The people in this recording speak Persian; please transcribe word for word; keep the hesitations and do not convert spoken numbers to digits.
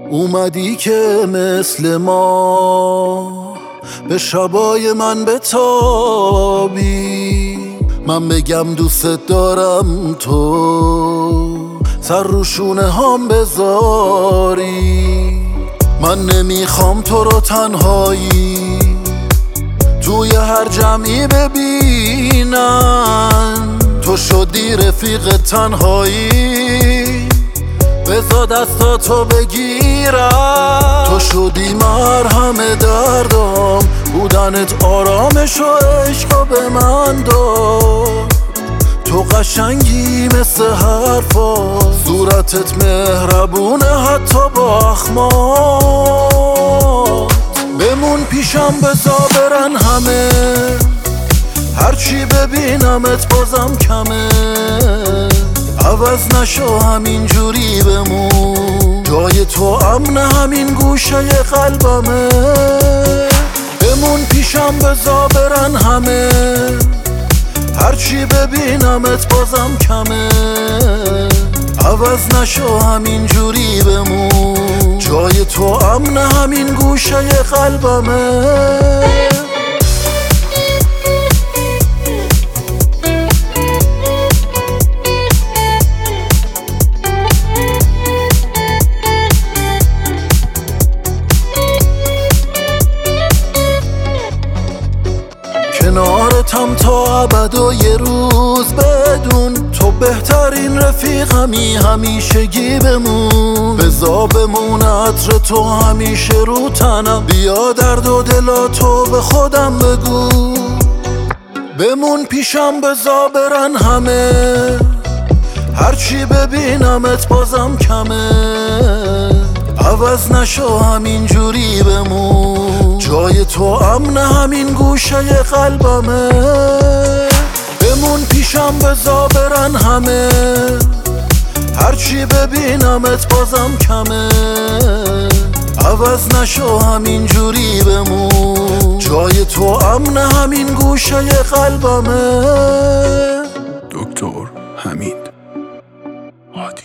اومدی که مثل ما به شبای من بتابی، من بگم دوست دارم تو سر رو شونه هم بذاری. من نمیخوام تو رو تنهایی توی هر جمعی ببینن، تو شدی رفیق تنهایی، بذار دستاتو بگیرم. تو شدی مرهم دردام، بودنت آرامش و عشقا به من داد. تو قشنگی مثل حرفا، صورتت مهربونه حتی با اخمات. بمون پیشم بذار برن همه، هرچی ببینمت بازم کمه. عوض نشو همین جوری بمون، جای تو امن همین گوشه قلبمه. بمون پیشم بذار برن همه، هرچی ببینمت بازم کمه. عوض نشو همین جوری بمون، جای تو امن همین گوشه قلبمه. کنارتم تا ابد و یه روز بدون، تو بهترین رفیقمی همیشگی بمون. بذار بمون عطر تو همیشه رو تنم، بیا درد و دلا تو به خودم بگو. بمون پیشم بذار برن همه، هرچی ببینمت بازم کمه. عوض نشو همین جوری بمون، جای تو امن همین گوشه قلبمه. بمون پیشم بذار برن همه، هرچی ببینمت بازم کمه. عوض نشو همین جوری بمون، جای تو امن همین گوشه قلبمه. دکتر حمید عادی.